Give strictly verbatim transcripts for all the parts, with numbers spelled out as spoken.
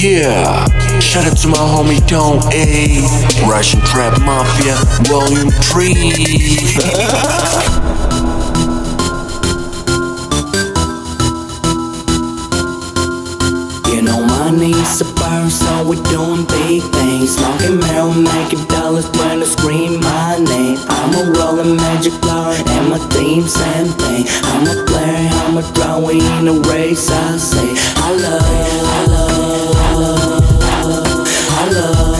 Yeah, shout out to my homie Don A, Russian Trap Mafia, Volume three. You know money's a burn, so we're doing big things. Smoking marijuana, making dollars when I scream my name. I'm a rolling magic flower, and my theme same thing. I'm a player, I'm a draw, we in a race. I say I love, I love, I love, I love, I love,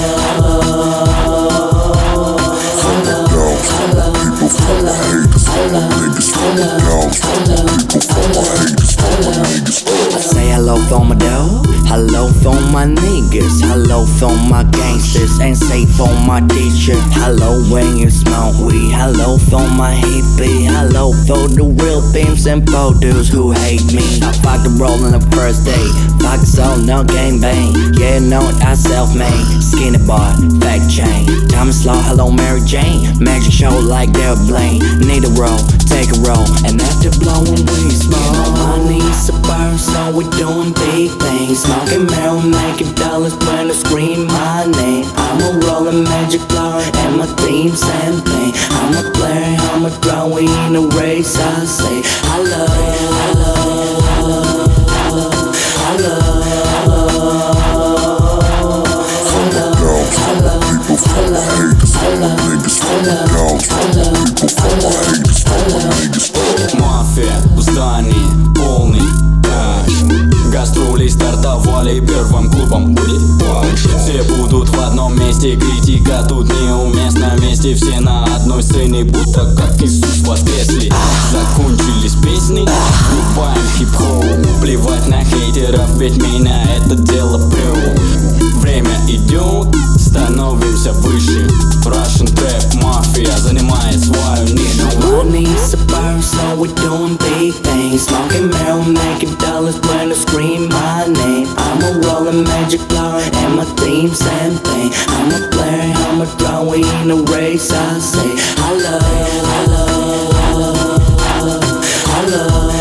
I love, people for my haters, for my niggas, for my dogs, people for my haters, for my niggas. I say hello for my dog, hello for my niggas, hello for my gangsters, and say for my teacher. Hello when you smoke weed, hello for my hippie, hello for the real pimps and produce who hate me. I fucked the roll on the first day, fuck the soul, no gang bang. Yeah, no, I self-made, skinny bar, fat chain. Time slow, hello Mary Jane, magic show like they're Blaine. Need a roll, take a roll, and after blowing we smoke. Money's a burn, so we doing big things. Smoking marijuana, making dollars when I scream my name. I'm a rolling magic flower, and my theme same thing. I'm a player, I'm a draw, we in a race. I say I love, I love, I love, I love, I love, I love, people for my haters, for my niggas, for my dogs, people for my haters, for my niggas. Мафия в здании, полный трэш. Гастроли стартовали, первым клубом будет панч. Все будут в одном месте, критика тут неуместна. Вместе все на одной сцене, будто как Иисус воскресли. Закончились песни, врубаем хип-хоп. Плевать на хейтеров, ведь меня это дело прет. Время идет, становимся выше. Russian Trap Mafia занимает свою нишу. Money's a burn, so we're doing big things. Smoking marijuana, making dollars when I scream my name. I'm a rolling magic flower, and my theme same thing. I'm a player, I'm a draw, we in a race. I say I love, I love, I love, I love, I love,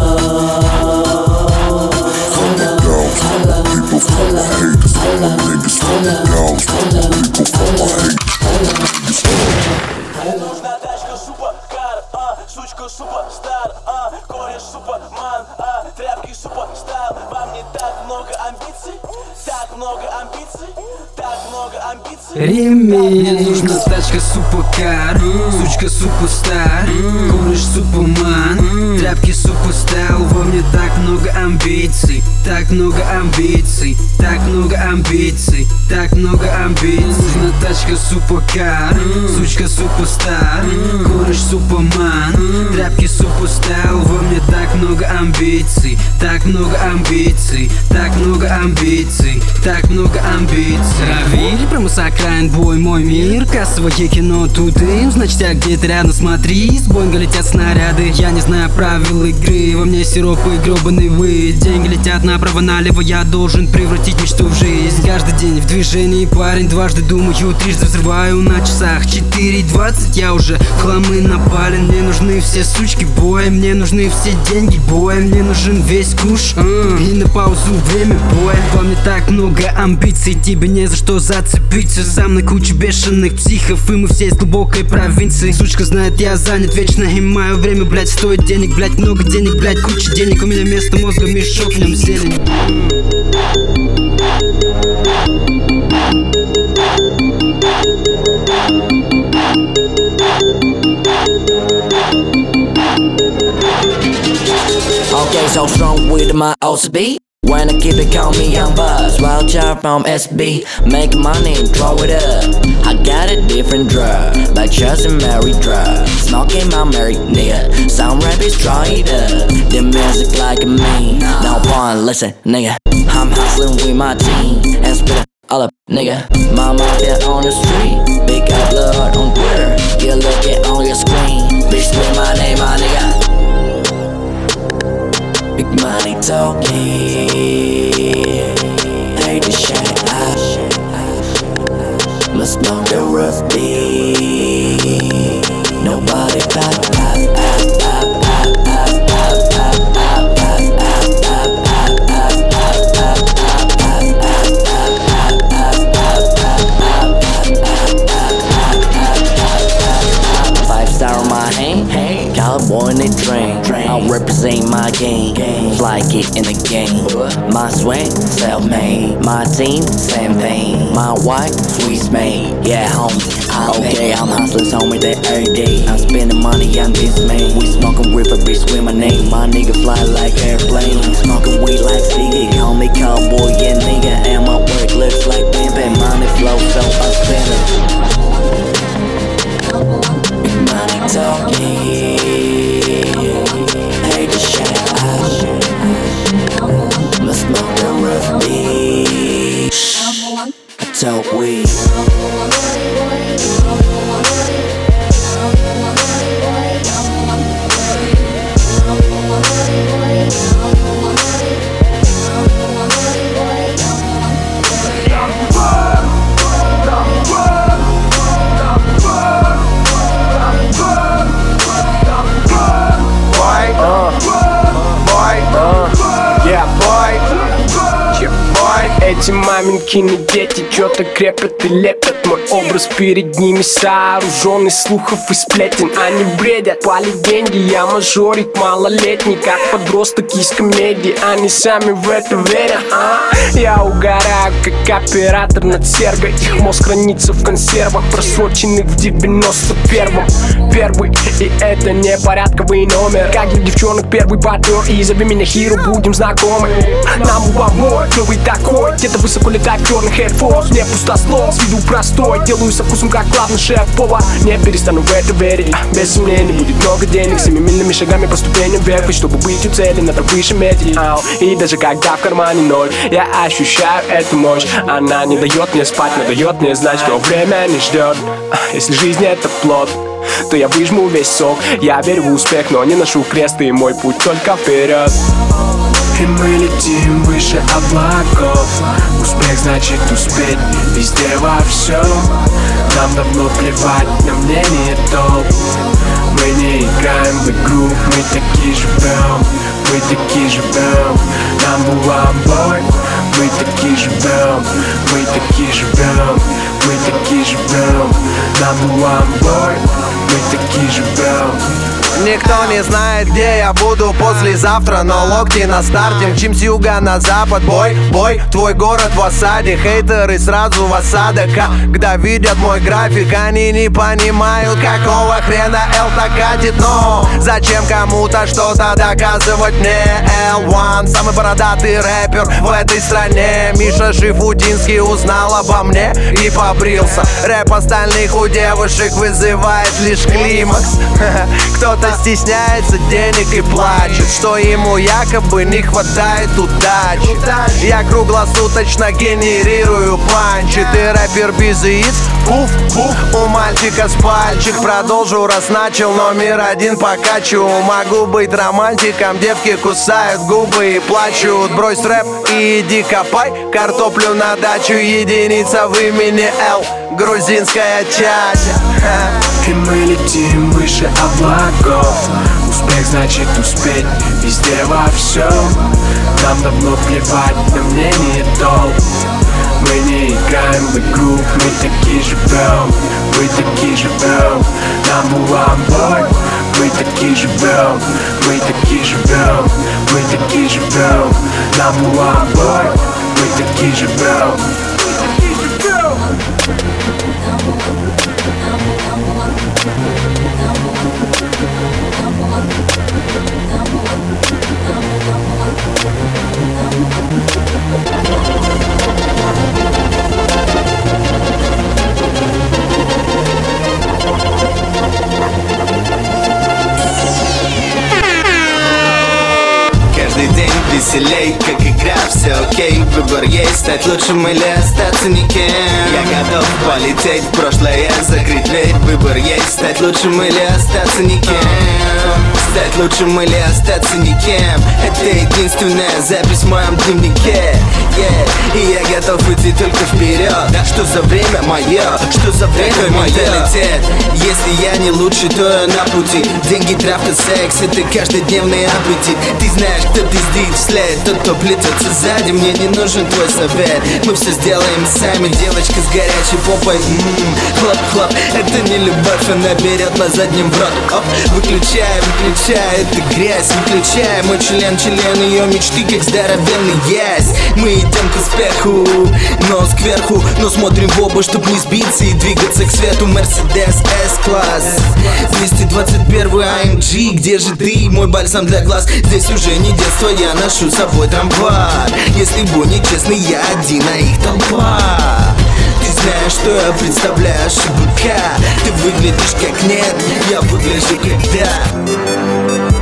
I love, people for my haters, for my niggas, for my dogs, people for my haters. Мне нужна тачка суперкар, а, сучка суперстар, а, кореш суперман, а, тряпки суперстайл. Во мне так много амбиций, так много амбиций, так много амбиций. Ремень. Мне нужна тачка суперкар, сучка суперстар, кореш суперман, тряпки суперстайл. Во мне так много амбиций, так много амбиций, так много амбиций, так много амбиций. Нужна тачка суперкар, сучка суперстар, кореш суперман, тряпки суперстайл. Во мне так много амбиций, так много амбиций, так много амбиций, так много амбиций. Равиль, прямо с окраин, бой, мой мир. Кассовое кино, тут им, значит я где-то рядом, смотри. С Боинга летят снаряды, я не знаю правил игры. Во мне сироп и гробаный вы. Деньги летят направо-налево, я должен превратить мечту в жизнь. Каждый день в движении, парень, дважды думаю, трижды взрываю на часах. Четыре двадцать, я уже в хламы напален. Мне нужны все сучки, боя, мне нужны все деньги, боя. Мне нужен весь куш, uh, и на паузу время боя. Во мне так много амбиций, тебе не за что зацепиться. Сам на куче бешеных психов, и мы все из глубокой провинции. Сучка знает, я занят вечно, и мое время, блять, стоит денег, блять, много денег, блять, куча денег. У меня вместо мозга мешок, в нем зелень. Okay, so strong with my O C B. When I keep it, call me Young Buzz. Wild child from S B. Make money and throw it up. I got a different drug, but just a married drug. Smoking my married nigga. Some rappers try it up. The music like me. No point, listen, nigga. I'm hustling with my team and spit all up, nigga. My mafia on the street. Big up blood on Twitter. You look it on your screen. Bitch, spit my name, my nigga. Big money talking, hate the shit I must know the rough beat. Nobody pop, pop, pop, pop, pop, pop, pop, pop, pop, pop, pop, pop, pop, pop, pop, pop, pop, pop, hard boy in the drain. I represent my game. Fly get in the game. My swag, self-made. My team, same vein. My wife, sweet made. Yeah, homie. Okay, I'm hustling, homie, that every day. I'm spending money on this man. We smoking river, bitch, with my name. My nigga fly like airplane. Smoking weed like Ziggy. Call me cowboy, yeah, nigga. And my work looks like pimpin'. Money flow, so I spend it. Big money talking. Hate to shout. Let's smoke the rough beach. I talk weed. Эти маменькины дети что-то крепят и лепят. Мой образ перед ними сооруженный слухов и сплетен. Они бредят по легенде, я мажорик малолетний, как подросток из комедии. Они сами в это верят, а? Я угораю, как оператор над серго. Их мозг хранится в консервах, просроченных в девяносто первом. Первый, и это не порядковый номер. Как для девчонок первый партнер, и зови меня Хиро, будем знакомы. Нам убавой, клевый такой. Где-то высоко летает черный Air Force. Не пустослов, с виду простой. Делаю со вкусом, как главный шеф-повар. Не перестану в это верить. Без сомнений будет много денег. Семимильными шагами по ступеням вверх. И чтобы быть у цели, надо выше метить. И даже когда в кармане ноль, я ощущаю эту мощь. Она не дает мне спать, но дает мне знать, что время не ждет. Если жизнь это плод, то я выжму весь сок. Я верю в успех, но не ношу крест. И мой путь только вперед. И мы летим выше облаков. Успех значит успеть везде во всем. Нам давно плевать на мнение толп. Мы не играем в игру, мы таки живем. Мы таки живем, number one boy. Мы таки живем, мы таки живем. Мы таки живем, number one boy. Мы таки живем. Никто не знает, где я буду послезавтра, но локти на старте. Мчим с юга на запад, бой, бой. Твой город в осаде, хейтеры сразу в осадок. Когда видят мой график, они не понимают, какого хрена Эл-то катит. Но зачем кому-то что-то доказывать мне? эл один, самый бородатый рэпер в этой стране. Миша Шифудинский узнал обо мне и побрился. Рэп остальных у девушек вызывает лишь климакс. Кто-то стесняется денег и плачет, что ему якобы не хватает удачи. Я круглосуточно генерирую панчи. Ты рэпер без яиц? Пуф, пуф. У мальчика с пальчик. Продолжу, раз начал, номер один покачу. Могу быть романтиком, девки кусают губы и плачут. Брось рэп и иди копай картоплю на дачу. Единица в имени Л, грузинская чача. И мы летим выше облаков. Успех значит успеть везде во всем. Нам давно плевать на мнение толп. Мы не играем в игру, мы таки живем. Мы таки живем, number one boy. Мы таки живем, мы таки живем. Мы таки живем, number one boy. Мы таки живем. Каждый день веселей, как игра, все окей. Выбор есть, стать лучшим или остаться никем. Я готов полететь в прошлое, закрыть дверь. Выбор есть, стать лучшим или остаться никем. Стать лучшим или остаться никем — это единственная запись в моем дневнике, yeah. И я готов идти только вперед. Что за время мое, что за время мое менталитет. Если я не лучший, то я на пути. Деньги, травка, секс — это каждодневный аппетит. Ты знаешь, кто пиздит вслед, тот, кто плетется сзади. Мне не нужен твой совет, мы все сделаем сами. Девочка с горячей попой, м-м, хлоп-хлоп. Это не любовь, она берет на заднем в рот. Оп, выключай, выключай, это грязь. Выключай мой член, член ее мечты, как здоровенный ясь. Мы идем к успеху, нос кверху, но смотрим в оба, чтоб не сбиться и двигаться к свету. Мерседес S-класс, двести двадцать первый эй эм джи. Где же ты, мой бальзам для глаз? Здесь уже не детство, я ношу с собой трамвай. Если будь нечестный, я один, а их толпа. Ты знаешь, что я представляю ШБК. Ты выглядишь как нет, я выгляжу как да.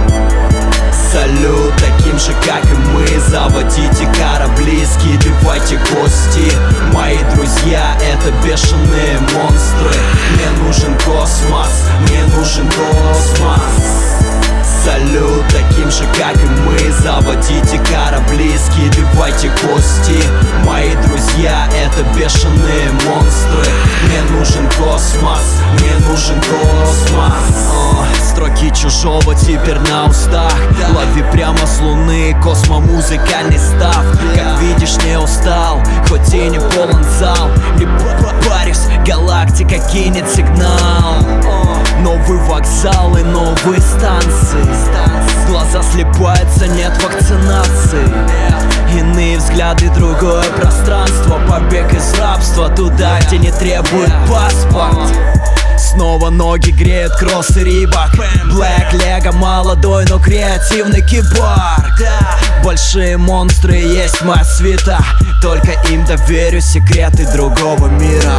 Салют таким же, как и мы. Заводите корабли, скидывайте кости. Мои друзья — это бешеные монстры. Мне нужен космос, мне нужен космос. Салют таким же, как и мы. Заводите корабли, скидывайте кости. Мои друзья — это бешеные монстры. Мне нужен космос, мне нужен космос. О, строки чужого теперь на устах. Лови прямо с луны космо-музыкальный став. Как видишь, не устал, хоть и не полон зал. Не парюсь, галактика кинет сигнал. Новый вокзал и новые станции. Глаза слепаются, нет вакцинации. Иные взгляды, другое пространство. Побег из рабства туда, где не требует паспорт. Снова ноги греют кросс и рибак. Блэк Лего, молодой, но креативный киборг. Большие монстры есть моя свита. Только им доверю секреты другого мира.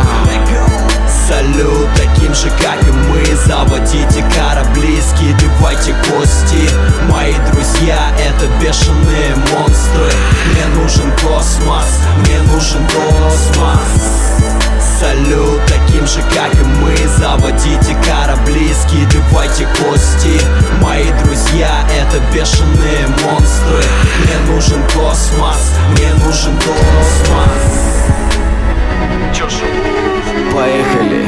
Салют таким же, как и мы. Заводите корабли, скидывайте кости. Мои друзья — это бешеные монстры. Мне нужен космос, мне нужен космос. Салют таким же, как и мы. Заводите корабли, скидывайте кости. Мои друзья — это бешеные монстры. Мне нужен космос, мне нужен космос. Чё ж, поехали.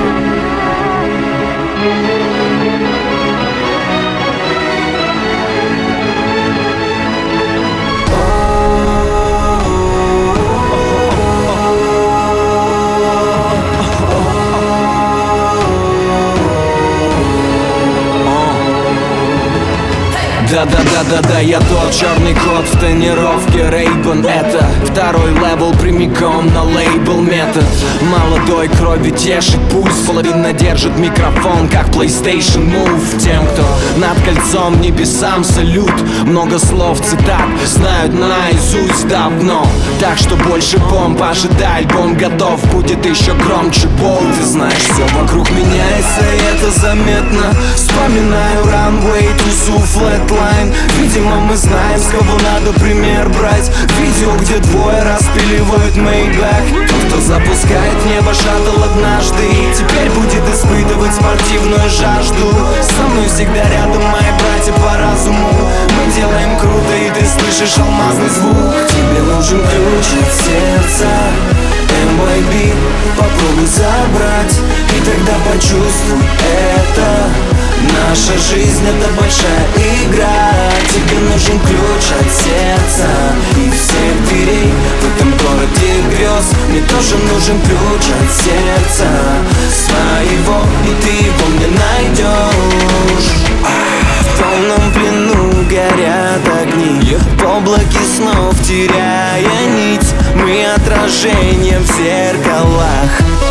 Да-да-да-да-да, я тот черный кот в тонировке Ray-Ban. Это второй левел прямиком на лейбл метод. Молодой крови тешит пульс, половина держит микрофон, как PlayStation Move. Тем, кто над кольцом небесам салют. Много слов, цитат знают наизусть давно. Так что больше бомб, ожидай, альбом готов. Будет еще громче бол. Ты знаешь, все вокруг меняется, и это заметно. Вспоминаю runway, тусу, flatline. Видимо, мы знаем, с кого надо пример брать. Видео, где двое распиливают Maybach. Тот, кто запускает в небо шаттл однажды, и теперь будет испытывать спортивную жажду. Со мной всегда рядом мои братья по разуму. Мы делаем круто, и ты слышишь алмазный звук. Тебе нужен ключ от сердца, эм вай би, попробуй забрать, и тогда почувствуй это. Наша жизнь — это большая игра. Тебе нужен ключ от сердца и всех дверей в этом городе грез. Мне тоже нужен ключ от сердца своего, и ты его мне найдешь. В полном плену горят огни, в облаке снов теряя нить. Мы отражение в зеркалах.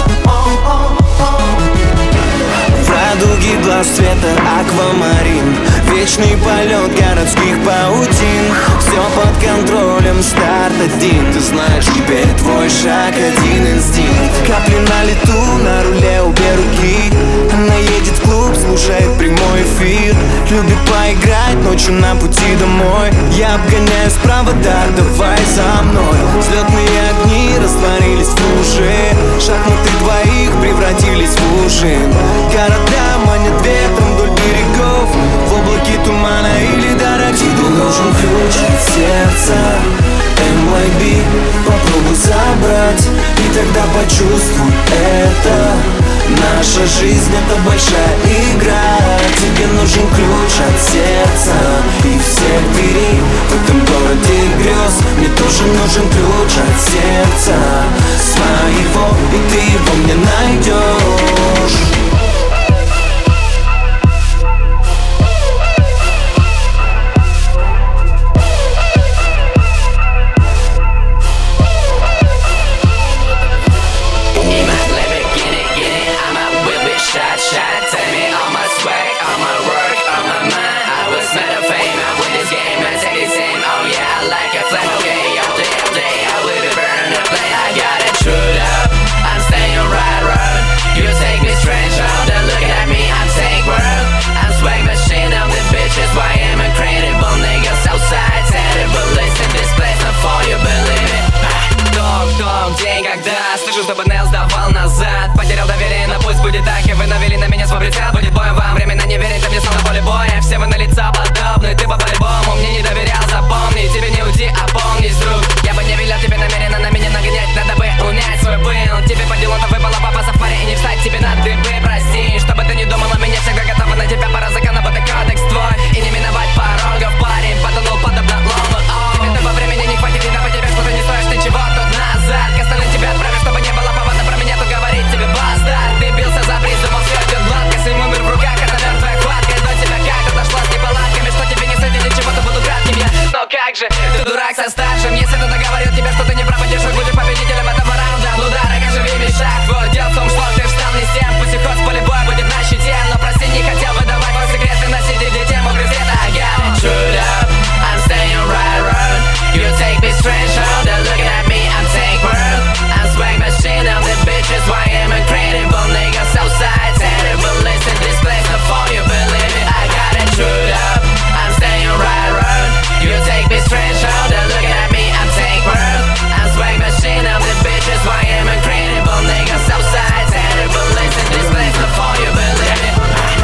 Радуги глаз цвета аквамарин. Вечный полет городских паутин. Все под контролем, старт один. Ты знаешь, теперь твой шаг, один инстинкт. Капли на лету, на руле обе руки. Она едет в клуб, слушает прямой эфир. Любит поиграть ночью на пути домой. Я обгоняю справа, да, давай за мной. Взлетные огни растворились в луже. Шахматы двоих превратились в ужин. Города манят ветром вдоль берегов. в облаке тумана или дороги. Тебе нужен ключ от сердца, эм ай би, попробуй забрать, и тогда почувствуй это. Наша жизнь — это большая игра. Тебе нужен ключ от сердца и всех дверей в этом городе грез. Мне тоже нужен ключ от сердца своего, и ты его мне найдешь. Чтобы Нел сдавал назад. Потерял доверие, но пусть будет так. И вы навели на меня свой прицел. Будет боем вам, временно не верить, ты мне снова на поле боя. Все вы на лица подобны, ты по-любому мне не доверял. Запомни, тебе не уйти, а помнись, друг. Я бы не велел тебе намеренно на меня нагонять. Надо бы унять свой пыл. Тебе по делу-то выпало попасться в паре и не встать тебе на дыбы. Прости, чтобы ты не думала, меня всегда готова на тебя. Пора закона, вот и кодекс твой. И не миновать порогов, парень. Потонул подобно лому. Тебе того времени не хватит, и по тебе что-то не стоишь ничего тут назад. К остальным тебя отправишь, чтобы не было повода про меня тут говорить тебе бастард. Ты бился за приз, думал, все идет гладко. С ним умер в руках, это мертвая хватка. До тебя как-то дошла с неполадками, что тебе не сойти ничего, то буду кратким я. Но как же, ты дурак со старшим. Если кто-то говорил тебе, что ты не прав, идешь, будешь победителем этого раунда. Ну да, как же видишь шаг твой. Дело в том, что ты встал не с тем. Пусть и ход с поля боя будет на щите. Но прости, не хотел выдавать твой секрет. Ты носить и детям угрызет. I got it screwed up, I'm staying right road. You take me strange shoulder, looking at me, I'm take world. I'm swag machine, I'm the bitches. Why am I incredible nigga? So side terrible. Listen, this place not for you, believe it. I got it screwed up, I'm staying right road. You take me strange shoulder, looking at me, I'm take world. I'm swag machine, I'm the bitches. Why am I incredible nigga? So side terrible. Listen, this place not for you, believe it.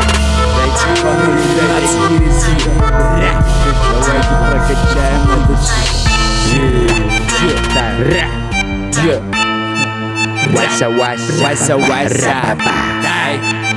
Давайте прокачаем этот. Вася, Вася, Вася, Вася. Дай.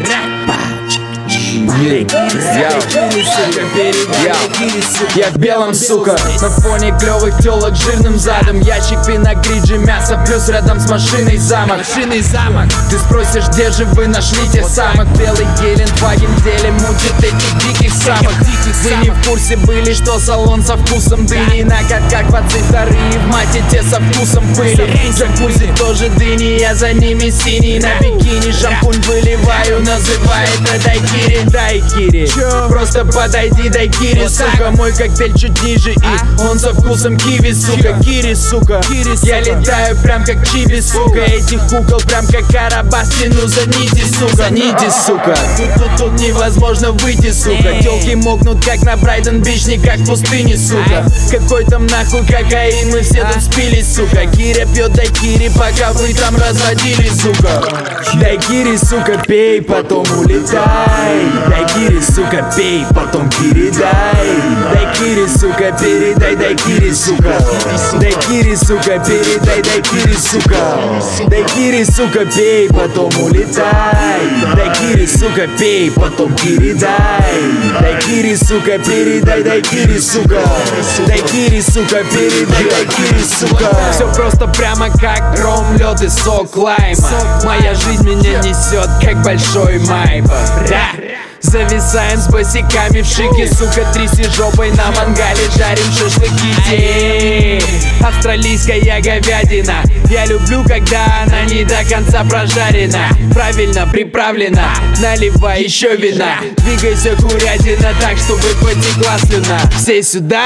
Я в белом, сука, на фоне клёвых тёлок жирным задом. Ящик пина, гриджи, мясо, плюс рядом с машиной замок. Машиной замок. Ты спросишь, где же вы нашли тех самых? Белый Гелендваген в деле мутит этих диких самок. Вы не в курсе были, что салон со вкусом дыни. На катках двадцать вторые в мате те со вкусом пыли. Джакузи тоже дыни, я за ними синий. На бикини шампунь выливаю, называй это дайкири. Дайкири, просто подойди, дайкири, сука. Мой коктейль чуть ниже и он со вкусом киви, сука. Кири, сука, я летаю прям как чиби, сука. Этих кукол прям как Карабас тяну за нити, сука. За нити, сука. Тут, тут, тут невозможно выйти, сука. Тёлки мокнут как на Брайтон-Бич, не как в пустыне, сука. Какой там нахуй кокаин, мы все тут спились, сука. Киря пьет дайкири, пока вы там разводили, сука. Дайкири, сука, пей, потом улетай. Дайкири, сука, пей, потом передай. Дайкири, сука, передай, дайкири, сука. Дайкири, сука, передай, дайкири, сука. Дайкири, сука, пей, потом улетай. Дайкири, сука, пей, потом передай. Дайкири, сука, передай, дайкири, сука. Дайкири, сука, передай, дайкири, сука. Все просто прямо как гром, лед и сок лайма. Моя жизнь меня несет, как большой майба. Зависаем с босиками в шике, сука, тряси жопой на мангале, жарим шашлыки. День. Австралийская говядина, я люблю, когда она не до конца прожарена. Правильно приправлена, наливай еще вина. Двигайся, курятина, так, чтобы потекла слюна. Все сюда,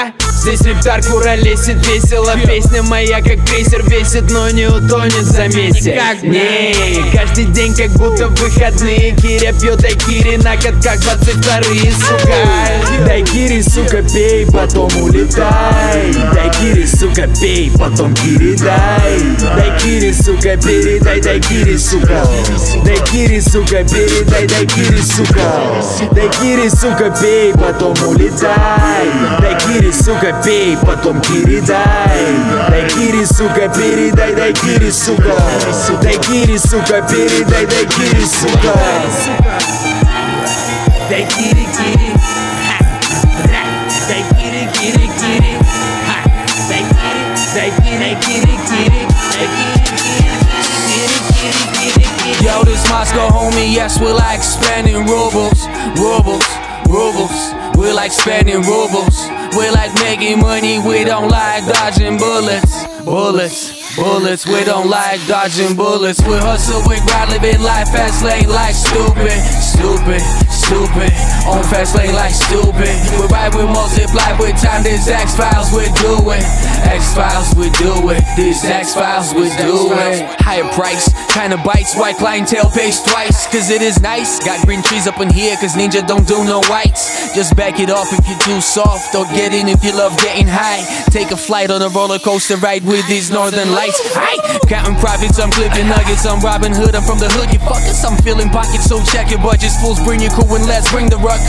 Здесь рептар куролесит весело. Песня моя как крейсер весит, но не утонет, заметьте. Не, каждый день как будто выходные. Киря пьет дайкири на катках двадцать вторые, сука. Дайкири, сука, пей, потом улетай. Дайкири, сука, пей, потом кири дай. Дайкири, сука, передай, дайкири, сука. Дайкири, сука, передай, дайкири, сука. Дайкири, сука, пей, потом улетай. Дайкири, сука, пей, потом кири дай. Дайкири, сука, передай, дайкири, сука. Дайкири, сука, передай, дайкири, сука. Дайкири, кири. Дайкири, кири, кири. Дайкири, дайкири, кири, кири. Yo, this Moscow, homie, yes, we like spending rubles, rubles, rubles. We like spending rubles. We like making money, we don't like dodging bullets, bullets, bullets. We don't like dodging bullets. We hustle, we grind, living life fast lane like stupid, stupid, stupid. On fast lane like stupid. We ride, we multiply with time. This X-Files, we do it. X-Files, we do it. This X-Files, we do it. Higher price, kinda bites. White clientele pays twice, cause it is nice. Got green trees up in here, cause Ninja don't do no whites. Just back it off if you're too soft, or get in if you love getting high. Take a flight on a roller coaster ride with these northern lights. Aye. Counting profits, I'm clipping nuggets. I'm Robin Hood, I'm from the hood, you fuckers. I'm filling pockets, so check your budgets. Fools, bring your crew and let's bring the ruckus.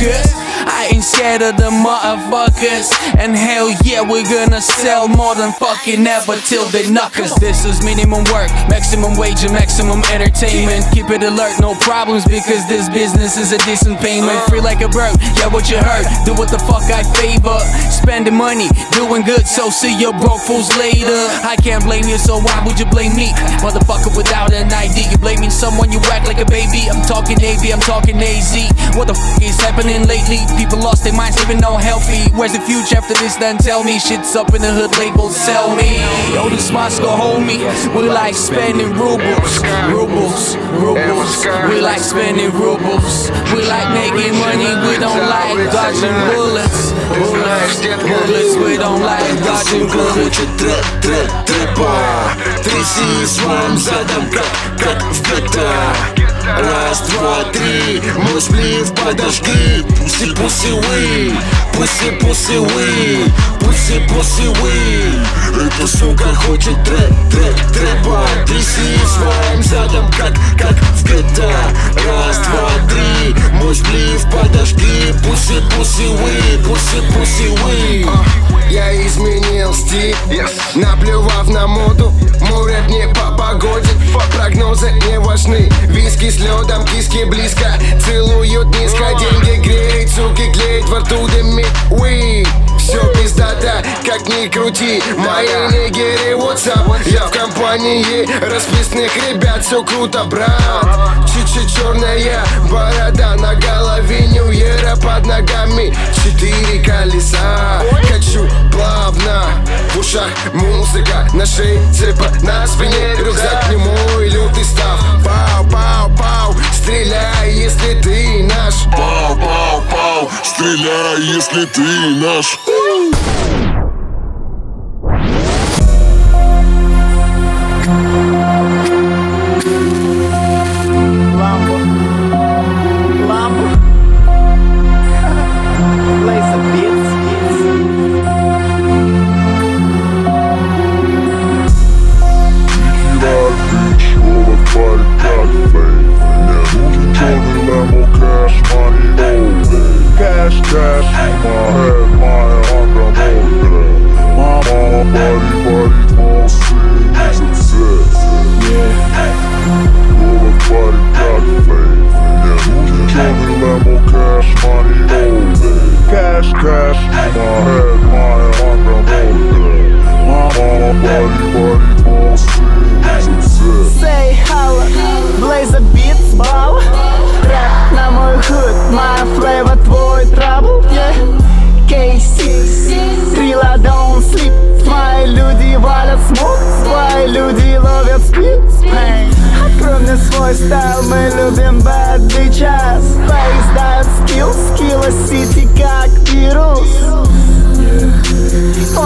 I ain't scared of the motherfuckers. And hell yeah, we're gonna sell more than fucking ever till they knuckers. This is minimum work, maximum wage and maximum entertainment. Keep it alert, no problems, because this business is a decent payment. Free like a bird, yeah, what you heard. Do what the fuck I favor. Spending money, doing good, so see your broke fools later. I can't blame you, so why would you blame me? Motherfucker without an I D, you blaming someone, you act like a baby. I'm talking Navy, I'm talking A Z. What the fuck is happening lately? People lost their minds, living no healthy. Where's the future after this? Then tell me. Shit's up in the hood, labels sell me. Yo, this Moscow, homie, we like spending rubles, rubles, rubles. We like spending rubles. We like making money, we don't like dodging bullets, bullets, bullets. We don't like dodging bullets. Трэп, трэп, трэпа. Тряси своим задом, как, как в джи ти эй. Раз, два, три, мой сплив подожги. Пуси, пуси, вы, пуси, пуси, вы, пуси, пуси, вы. Эта сука хочет трэп, трэп, трэпа. Тряси своим задом, как, как в джи ти эй. Раз, два, три, мой сплив подожги. Пуси, пуси, вы, пуси, пуси, вы. Я изменил стиль, yes. Наплевав на моду. Мой рэп не по погоде, прогнозы не важны. Виски с лёдом, киски близко, целуют низко. Деньги греют, суки клеят, во рту дымит уи. Все пиздата, как ни крути. Мои нигеры, what's up? Я в компании расписных ребят, все круто, брат. Чуть-чуть черная борода на голове, нью-ера под ногами. Четыре колеса, хочу плавно. В ушах музыка, на шее цепа, на спине рюкзак не мой, лютый став. Пау, пау, пау, стреляй, если ты наш. Пау, пау, пау, стреляй, если ты наш. Cash, cash, my head, my under motor. My mama, body, body, small street, success. Yeah, all the body got faith. Yeah, Tony Lambo, cash, money, all cash, cash, my head, my under motor. My mama, body, body, small street, success. Say hello, blaze a beats, ball. Рэп на мой худ, моя флейва, твой трабл, yeah. кей сикс, Трила, don't sleep. Мои люди валят смог, твои люди ловят спид. Открой мне свой стайл, мы любим bad bitches. Поездают скилл, скилла сити как вирус.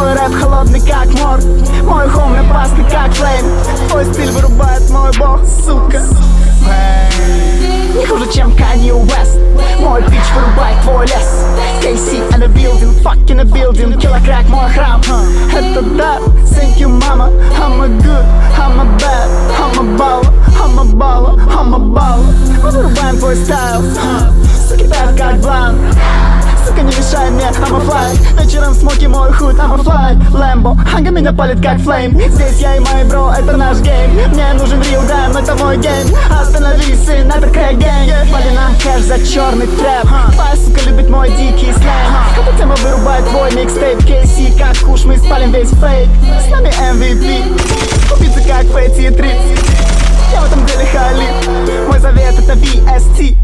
fuck in the building, кило крак, мой храм. Это да, thank you, mama. I'm a good, I'm a bad, I'm a baller, I'm a baller, I'm a baller. Мы вырубаем твой стайл, суки так как блан. Сука, не мешай мне, I'm a fly. Вечером смоки мой худ, I'm a fly. Lambo, Ханга меня палит как флейм. Здесь я и мои бро, это наш гейм. Мне нужен real damn, это мой гейм. Остановись, сын, это крэк гейм. Пали нам кэш за черный трэп. Твоя сука любит мой дикий сленг. Эта тема вырубает твой микстейп. кей си, как куш, мы спалим весь фейк. С нами эм ви пи, убийцы как Фэти и Трип. Я в этом деле халиф, мой завет это ви эс ти.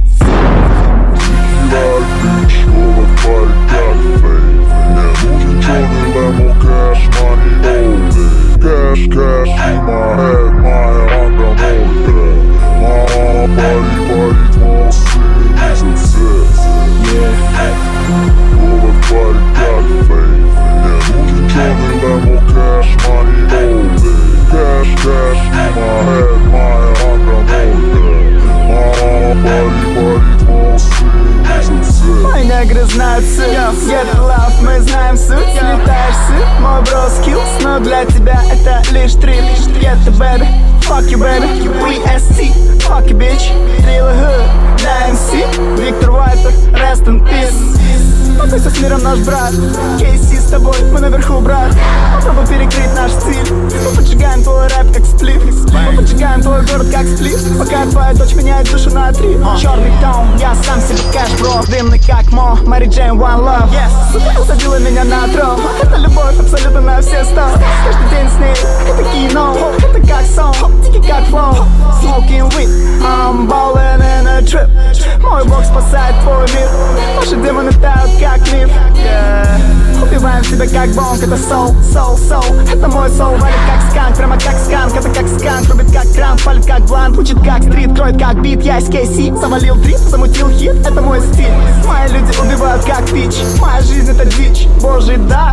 Cash, cash in my head, my hand on all that. My body, body, won't see success. Yeah, all the body got faith. Yeah, нужен черный Lambo, cash, money, all that. Cash, cash in my head, my hand on all that. My body, body, won't see success. Мои негры знают суть, get love, мы знаем суть. Слетаешь суть, мой бро skills, но для тебя это лишь трип. Get the baby, fuck you baby, ви эс ти, fuck you bitch. Real hood, да эм си, Виктор Вайтер, rest in peace. Покойся с миром наш брат, кей си с тобой, мы наверху, брат. Попробуй перекрыть наш стиль. Мы поджигаем твой рэп как сплив. Мы поджигаем твой город как сплив. Пока твоя дочь меняет душу на три. Черный тон, я сам себе кэш, бро. Дымный как Мо, Мэри Джейн, One Love. Сука усадила меня на трон. Это любовь абсолютно на все сто. Каждый день с ней, это кино. Это как сон, тики как флоу. Smoking weed, I'm ballin' in a trip. Мой бог спасает твой мир. Наши демоны тают как миф, yeah. Убиваем себя как бонг, это соул, соул, соул. Это мой соул, валит как сканк, прямо как сканк. Это как сканк, рубит как кранк, палит как блант. Учит как стрит, кроет как бит. Я из кей си, завалил трип, замутил хит. Это мой стиль, мои люди убивают как пич. Моя жизнь это дичь, божий дар.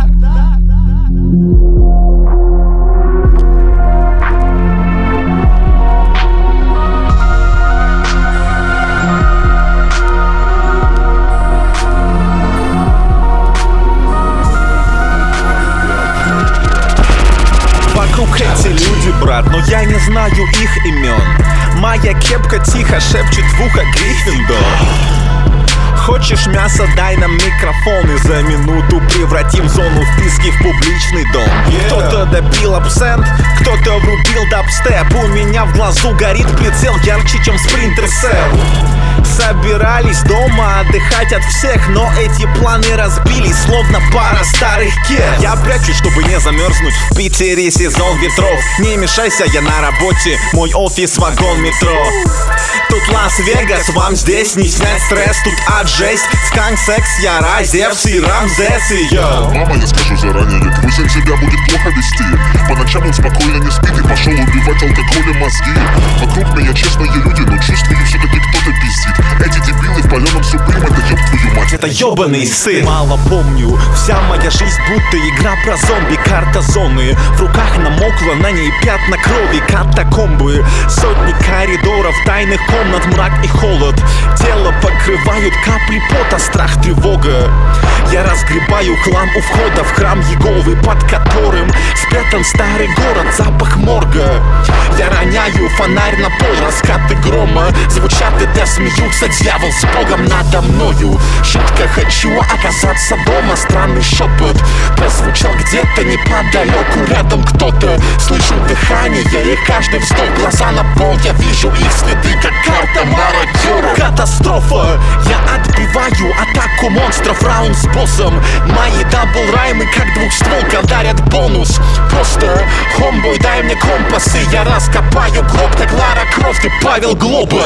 Эти люди, брат, но я не знаю их имен. Моя кепка тихо шепчет в ухо Гриффиндор. Хочешь мясо, дай нам микрофон. И за минуту превратим зону вписки в публичный дом. yeah. Кто-то допил абсент, кто-то врубил дабстеп. У меня в глазу горит прицел ярче, чем спринтер сел. Собирались дома отдыхать от всех, но эти планы разбились, словно пара старых кед. Я прячусь, чтобы не замерзнуть. В Питере сезон ветров. Не мешайся, я на работе. Мой офис вагон метро. Тут Лас-Вегас, вам здесь не снять стресс. Тут ад, жесть, сканк, секс, яра, Зевс и Рамзес и йо. Мама, я скажу заранее, твой сын себя будет плохо вести. По ночам он спокойно не спит и пошел убивать алкоголем мозги. Вокруг меня честные люди, но чувствую, все-таки кто-то пиздит. Эти дебилы в паленом суприм, это ёб твою мать. Это ёбаный сын. Мало помню, вся моя жизнь будто игра про зомби. Карта зоны, в руках намокла, на ней пятна крови. Катакомбы, сотни коридоров, тайных комнат, мрак и холод. Тело покрывают капли пота, страх, тревога. Я разгребаю хлам у входа в храм Еговы, под которым спрятан старый город, запах морга. Я роняю фонарь на пол, раскаты грома звучат и да смеются. Дьявол с Богом надо мною. Шутка, хочу оказаться дома. Странный шепот прозвучал где-то неподалеку. Рядом кто-то, слышу дыхание и каждый вздох. Глаза на пол, я вижу их следы, как карта мародера. Катастрофа, я отбиваю атаку монстров. Раунд с боссом. Мои дабл-раймы, как двухстволка, дарят бонус. Просто, хомбой, дай мне компас, и я раскопаю гроб, как Лара Крофт и Павел Глоба.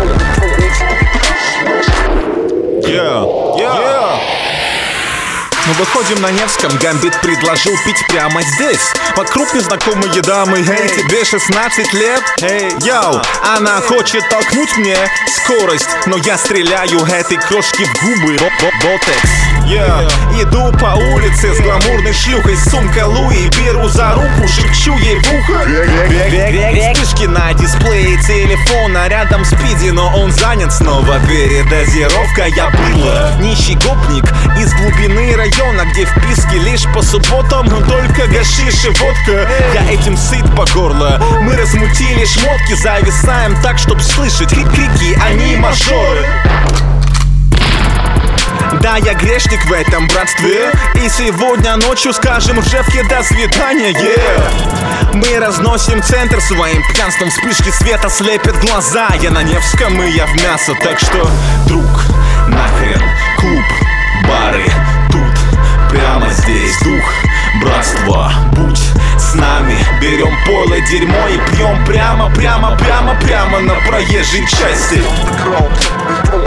Ну выходим на Невском, Гамбит предложил пить прямо здесь. Вокруг незнакомые дамы, эй, тебе шестнадцать лет? Эй, йоу, она хочет толкнуть мне скорость, но я стреляю этой крошки в губы. Ботекс, yeah. Иду по улице с гламурной шлюхой, сумка Луи, беру за руку, шепчу ей в ухо. Вспышки на дисплее телефона, рядом спиди, но он занят снова. Передозировка, я было нищий гопник из глубины района, где вписки лишь по субботам, но только гашиш и водка. Я этим сыт по горло. Мы размутили шмотки, зависаем так, чтоб слышать крики, они мажоры. Да, я грешник в этом братстве, и сегодня ночью скажем Жевке до свидания, yeah. Мы разносим центр своим пьянством, вспышки света слепят глаза. Я на Невском и я в мясо, так что, друг, нахрен клуб, бары, тут, прямо здесь дух братства, будь с нами. Берем пойло, дерьмо и пьем прямо, прямо, прямо, прямо на проезжей части.